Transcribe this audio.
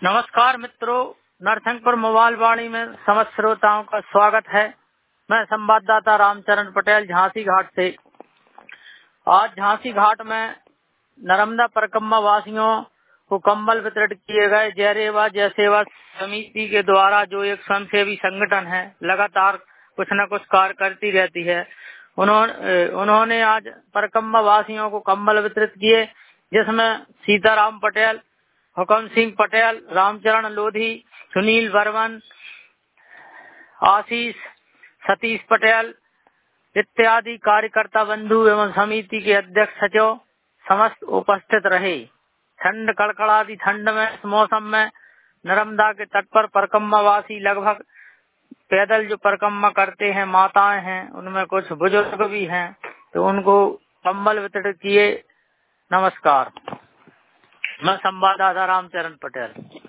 नमस्कार मित्रों, नरसिंहपुर मोबाइल वाणी में समस्त श्रोताओं का स्वागत है। मैं संवाददाता रामचरण पटेल झांसी घाट से। आज झांसी घाट में नर्मदा परिक्रमा वासियों को कंबल वितरित किए गए। जयरेवा जय सेवा समिति के द्वारा, जो एक स्वयंसेवी संगठन है, लगातार कुछ न कुछ कार्य करती रहती है। उन्होंने आज परिक्रमा वासियों को कंबल वितरित किए, जिसमें सीताराम पटेल, हुक्म सिंह पटेल, रामचरण लोधी, सुनील बर्मन, आशीष, सतीश पटेल इत्यादि कार्यकर्ता बंधु एवं समिति के अध्यक्ष सचिव समस्त उपस्थित रहे। ठंड कड़कड़ाती ठंड में इस मौसम में नर्मदा के तट पर परिक्रमावासी लगभग पैदल जो परिक्रमा करते हैं, माताएं हैं, उनमें कुछ बुजुर्ग भी हैं, तो उनको कंबल वितरित किए। नमस्कार। मैं संवाददाता रामचरण पटेल।